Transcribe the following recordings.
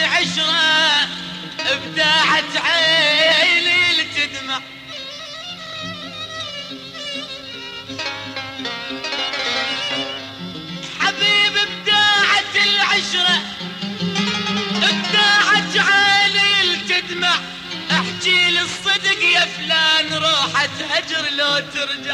العشرة ابداعت عيني لتدمع. حبيب ابداعت العشرة ابداعت عيني لتدمع. احكي للصدق يا فلان روحت هجر لو ترجع.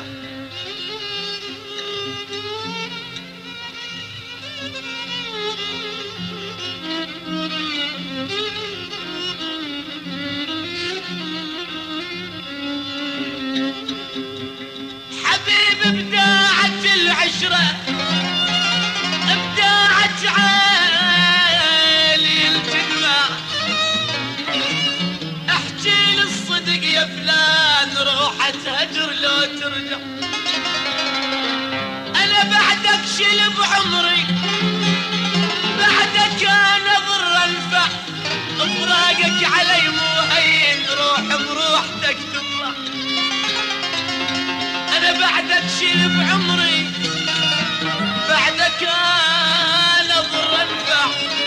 حبيب ابداعت العشرة ابداعت عالي الجدمة. احكي للصدق يا فلان روحت هجر لو ترجع. انا بعدك شلب عمري بعدك انا ضر انفع. فراقك علي مو هين روح بروحتك تطلع. انا بعدك شلب عمري بعدك انا ضر انفع.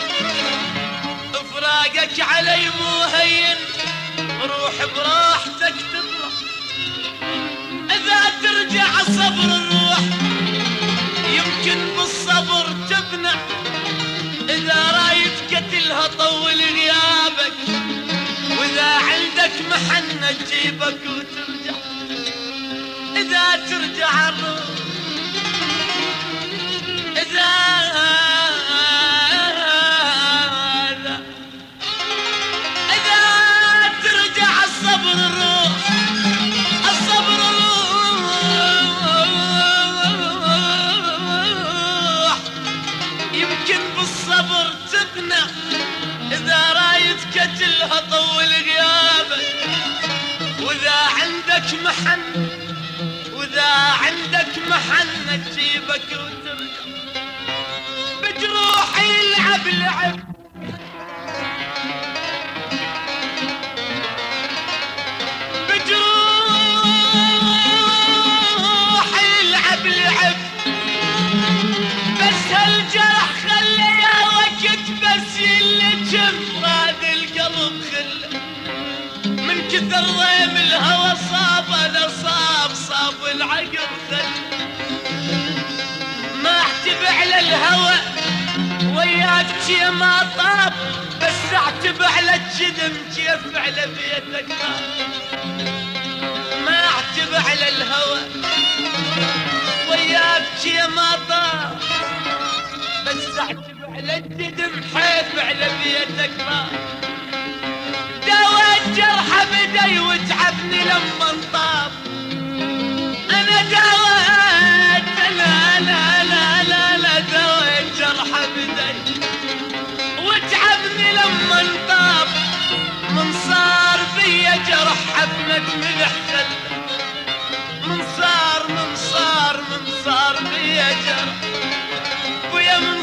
فراقك علي مو هين روح براحتك تطلع. اذا ترجع صبر الروح يمكن بالصبر تبنى. اذا رايد قتلها طول غيابك واذا عندك محنة تجيبك وترجع. اذا ترجع الروح اذا ترجع الصبر الروح الصبر الروح يمكن بالصبر تبنى. اذا رايد قتلها طول غيابك واذا عندك محن واذا عندك محنة تجيبك وترجع. بجروحي يلعب لعب بجروحي يلعب لعب. بس هالجرح خلي يا وقت بس يلجم راد القلب خله. من كثر ضيم الهوى صاب انا صاب العقل خل. ما احتب على الهوى وياك شي ما طاب بس اعتب على الجدم كيف على بيتك طاب. ما اعتب على الهوى وياك شي ما طاب بس اعتب على الجدم حيف على بيتك طاب. داويت جرح بدي وتعبني لما انطاب. انا داويت لا داويت جرح بدي وتعبني لما انطاب. من صار بيا جرح حفنة ملح خل. من صار بيا جرح ويا من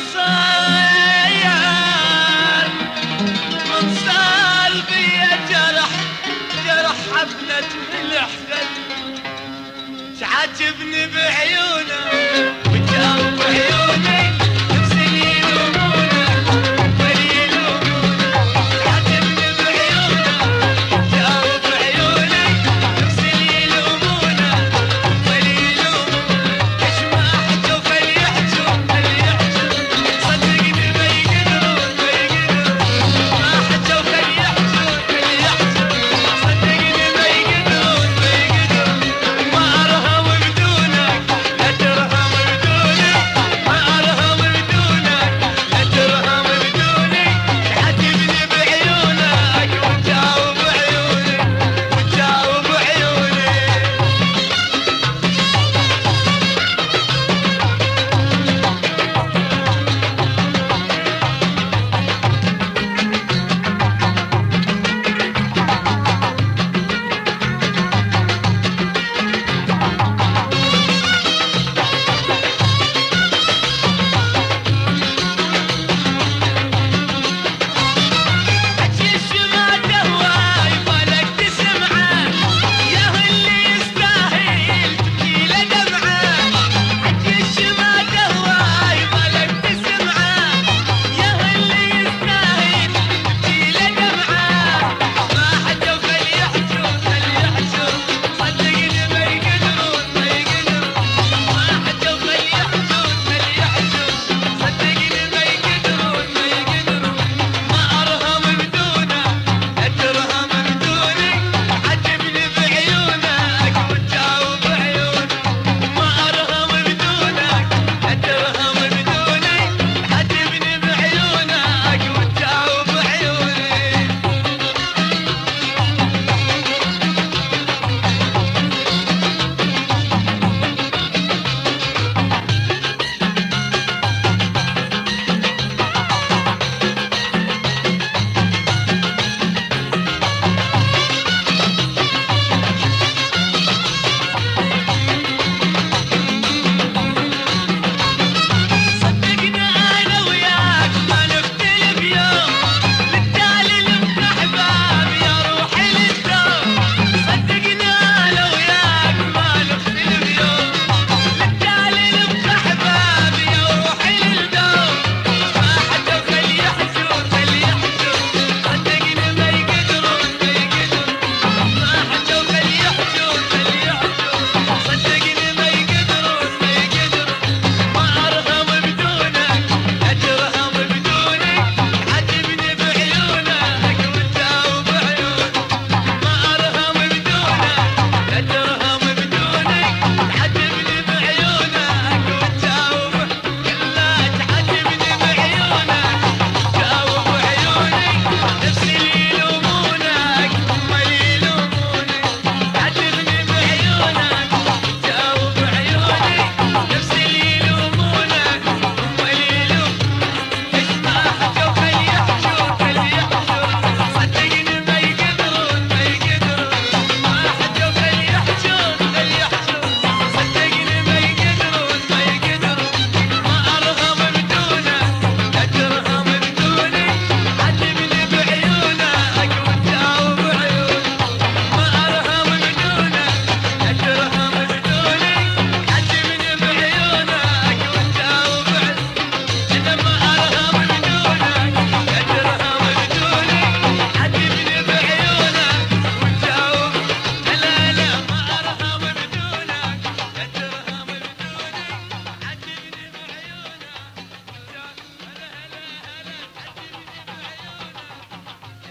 صار بيا جرح حفنة ملح خل. تعاتبني بعيونه وجاب